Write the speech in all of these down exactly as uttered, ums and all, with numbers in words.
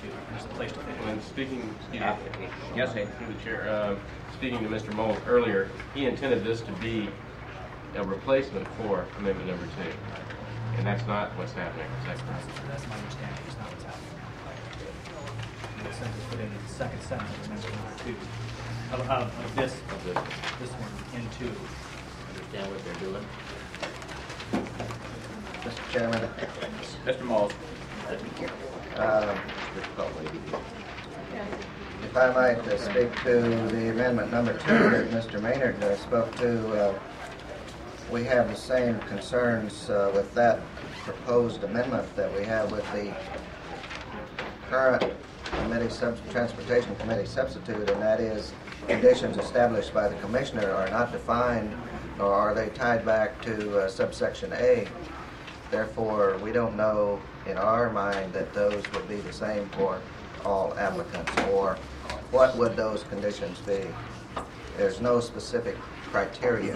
two. There's a place to fit it. When speaking, Yeah. Yes, Ed. through the chair, uh, speaking to Mister Moles earlier, he intended this to be a replacement for amendment number two. And that's not what's happening. Is that correct? That's my understanding. It's not what's happening. And the sentence put in the second sentence of amendment number two of, of, of this of this this one into. Understand what they're doing? Mister Chairman, Mister Moles. uh, if I might uh, speak to the amendment number two that Mister Maynard uh, spoke to, uh, we have the same concerns uh, with that proposed amendment that we have with the current committee sub transportation committee substitute, and that is conditions established by the commissioner are not defined, nor are they tied back to uh, subsection A. Therefore, we don't know in our mind that those would be the same for all applicants, or what would those conditions be. There's no specific criteria.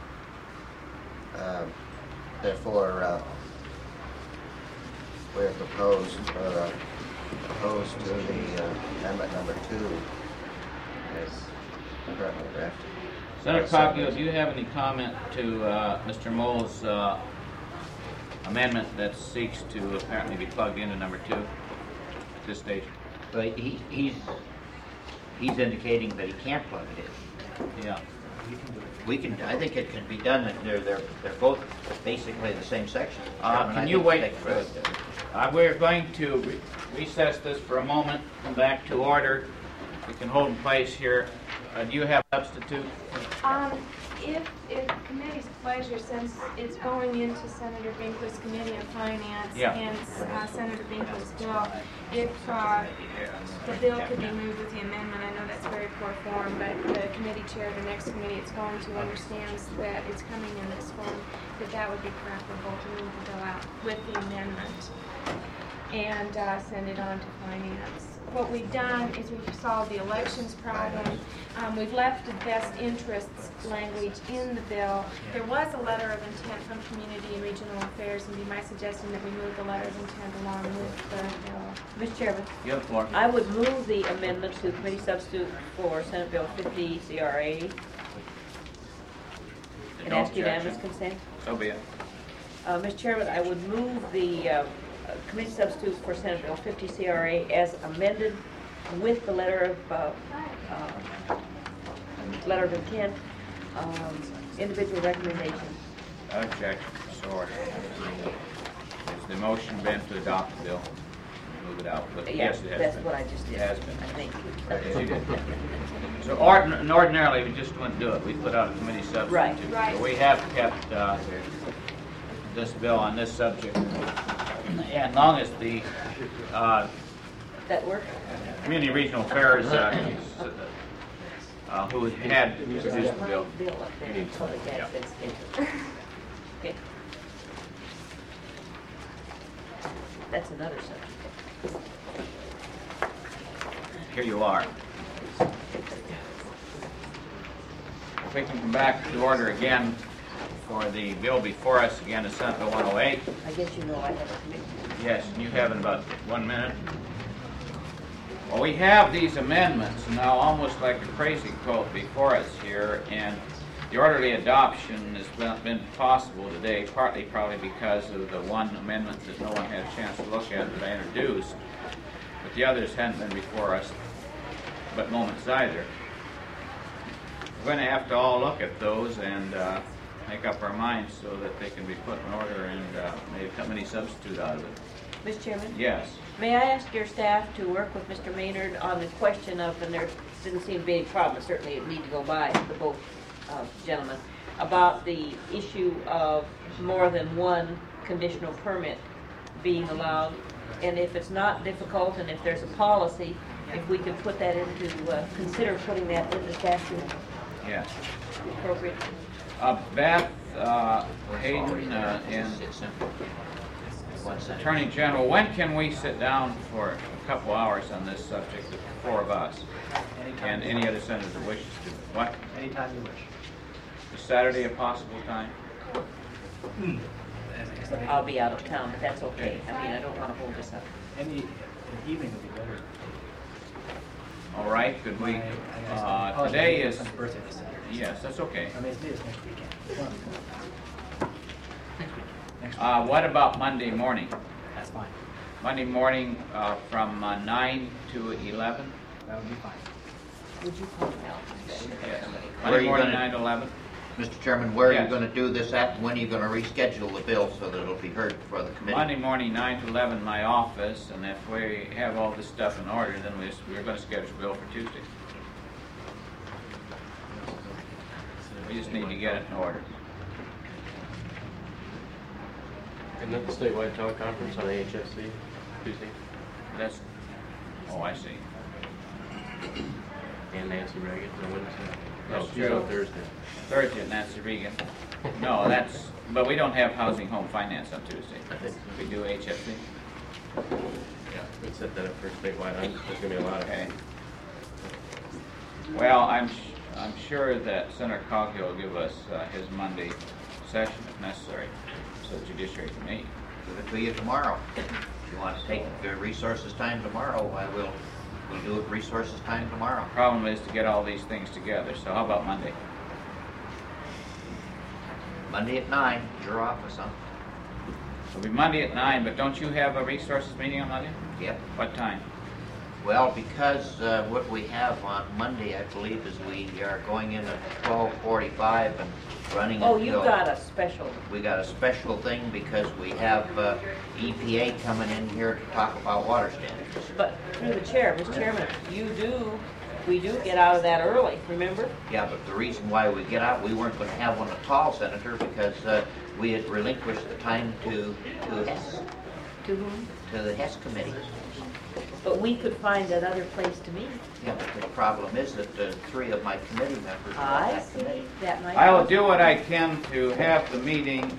Uh, therefore, uh, we're proposed, or, uh, opposed to the uh, amendment number two as currently drafted. Senator Coghill, do you have any comment to uh, Mister Moles' uh, amendment that seeks to apparently be plugged into number two at this stage? But he, he's he's indicating that he can't plug it in. Yeah. We can. I think it can be done. That they're they're they're both basically the same section. Uh, Chairman, can I you think wait they for could. uh, we're going to re recess this for a moment, come back to order. We can hold in place here. Uh, do you have a substitute? Um, if, if committee's pleasure, since it's going into Senator Binkley's Committee on Finance Yeah. and uh, Senator Binkley's bill, if uh, the bill could be moved with the amendment, I know that's very poor form, but the committee chair of the next committee it's going to understands that it's coming in this form, that that would be preferable to move the bill out with the amendment and uh, send it on to Finance. What we've done is we've solved the elections problem. Um, we've left the best interests language in the bill. There was a letter of intent from Community and Regional Affairs, and it'd be my suggestion that we move the letter of intent along with the bill. Mister Chairman, You have the floor. I would move the amendment to committee substitute for Senate Bill fifty C R A and No ask unanimous objection. consent. So be it. Uh, Mister Chairman, I would move the uh, uh, committee substitute for Senate Bill fifty C R A as amended with the letter of uh, uh, letter of intent, um, individual recommendation. Objection. So ordered. Is the motion been to adopt the bill? Move it out. But Yeah, yes, it has that's been. what I just did. It has been. I think. Yes, you did. So ordin ordinarily, we just wouldn't do it. We put out a committee substitute. Right. Right. So we have kept uh, this bill on this subject. And long as the uh, That work? Community Regional Affairs, uh, uh, who had produced the bill. Bill up there, so that Yeah. that's it. Okay. That's another subject. Here you are. If we can come back to order again for the bill before us again, is Senate Bill one oh eight. I guess you know I have a committee. Yes, and you have in about one minute. Well, we have these amendments now almost like a crazy quilt before us here, and the orderly adoption has been, been possible today, partly probably because of the one amendment that no one had a chance to look at that I introduced, but the others hadn't been before us, but moments either. We're going to have to all look at those and uh, make up our minds so that they can be put in order and uh, maybe a company substitute out of it. Mister Chairman? Yes. May I ask your staff to work with Mister Maynard on the question of, and there didn't seem to be any problem, certainly it need to go by the both uh, gentlemen, about the issue of more than one conditional permit being allowed, and if it's not difficult and if there's a policy, if we could put that into, uh, consider putting that in the statute, Yes. appropriate. Uh, Beth, uh, Hayden, uh, and Attorney General, when can we sit down for a couple hours on this subject, the four of us, Anytime. and any other senator that wishes to? What? Anytime you wish. Is Saturday a possible time? As- as I- I'll be out of town, but that's okay. I mean, I don't want to hold this up. Any, The evening would be better. All right, could we, My- I guess- uh, oh, today my is, son's birthday this Saturday. yes, that's okay. I mean, it's it's next weekend. Next week. Next week. Uh, what about Monday morning? That's fine. Monday morning, uh, from uh, nine to eleven? That would be fine. Would you call me out? Yes. Where are Monday you morning, gonna- nine to eleven? Mister Chairman, where are you Yes. going to do this at? When are you going to reschedule the bill so that it'll be heard for the committee? Monday morning, nine to eleven, in my office, and if we have all this stuff in order, then we, we're gonna schedule a bill for Tuesday. We just need to get it in order. Isn't that the statewide teleconference on A H F C Tuesday? That's, oh, I see. And Nancy Reagan on Wednesday? That's No, she's on true. Thursday. Thursday at Nancy Regan. No, that's, but we don't have housing home finance on Tuesday. I think so. We do H F C. Yeah, we set that up for statewide. I'm- There's gonna be a lot of. Okay. Well, I'm, sh- I'm sure that Senator Coghill will give us uh, his Monday session if necessary, so the judiciary can meet. Give it to you tomorrow. If you want to take the resources time tomorrow, I will, we'll do it resources time tomorrow. Problem is to get all these things together, so how about Monday? Monday at nine, your office, huh? It'll be Monday at nine, but don't you have a resources meeting on Monday? Yep. What time? Well, because uh, what we have on Monday, I believe, is we are going in at twelve forty-five and running Oh, until... you got a special. We got a special thing because we have uh, E P A coming in here to talk about water standards. But through the chair, Mister Chairman, you do, we do get out of that early, remember? Yeah, but the reason why we get out, we weren't going to have one at all, Senator, because uh, we had relinquished the time to to, Yes. To whom? to the Hess committee. But we could find another place to meet. Yeah, but the problem is that uh, three of my committee members are on I that see, committee. that might. I will do what I can to have the meeting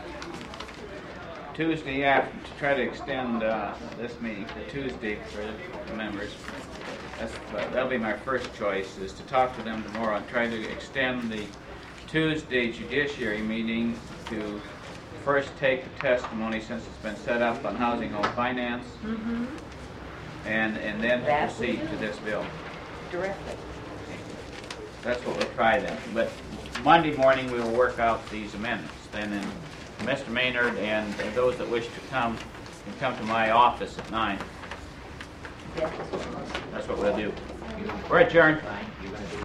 Tuesday after, to try to extend uh, this meeting to Tuesday for the members. That's, uh, that'll be my first choice, is to talk to them tomorrow and try to extend the Tuesday judiciary meeting to first take the testimony, since it's been set up on housing home finance, Mm-hmm, and, and then to That we proceed to this bill. directly. That's what we'll try then. But Monday morning, we will work out these amendments. Then, then Mister Maynard and those that wish to come can come to my office at nine. Yes. That's what we'll do. We're adjourned. Fine, you're going to do